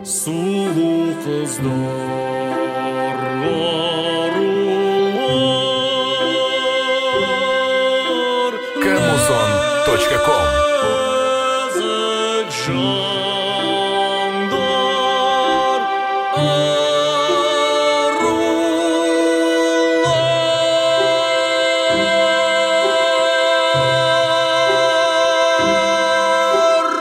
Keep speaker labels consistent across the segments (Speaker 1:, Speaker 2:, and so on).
Speaker 1: Сұлу қыздар арулар
Speaker 2: Camuzon.com
Speaker 1: Нәзік жандар арулар.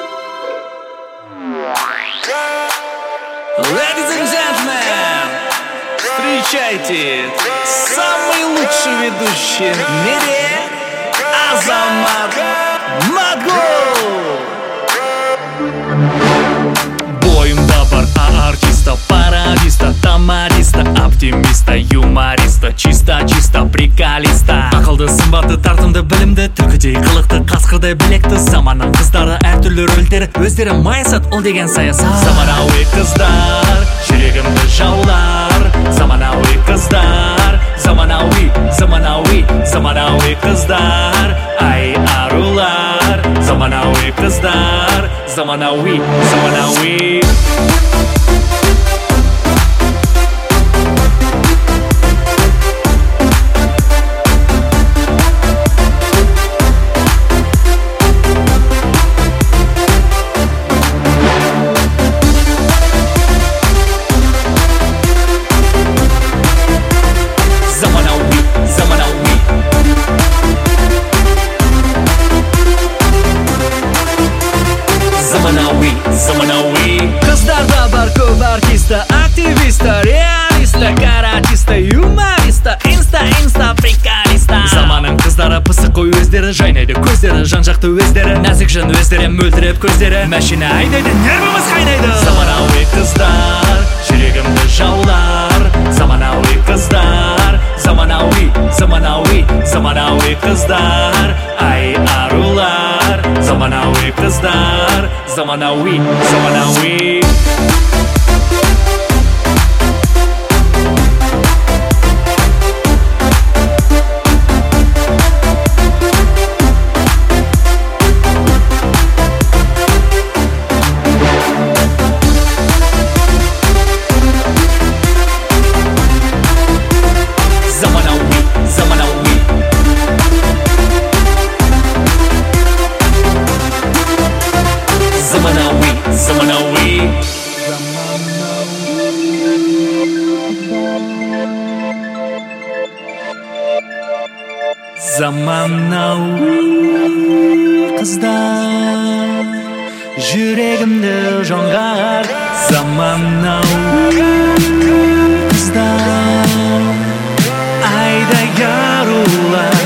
Speaker 3: Ladies and gentlemen, встречайте, самый лучший ведущий в мире Азамат Матгул. Бойымда бар артиста, пародиста, тамариста, оптимиста, юмориста, чисто приколиста. Ақылды, сымбатты, тартымды, білімді, түлкідей қылықты, қасқырдай білекті. Заманның қыздары әртүрлі рөлдер, өздері майысат, ол деген саясат. Заманауи қыздар, жүрегімді жаулар. Заманауи қыздар, заманауи қыздар, ай арулар. Заманауи қыздар, заманауи. Заманауи. Қыздарда бар көп артиста, активиста, реалиста, каратиста, юмориста, инста приколиста. Заманның қыздары пысық қой өздері, жайнайды көздері, жан-жақты өздері, нәзік жан өздері, мөлдіреп көздері, мәшина айдайды, нервіміз қайнайды. Заманауи қыздар, жүрегімді жаулар. Заманауи қыздар, заманауи қыздар, ай арулар. Заманауи қыздар, заманауи. Заманауи қыздар, жүрегімді жоңғар. Заманауи қыздар, айдай арулар.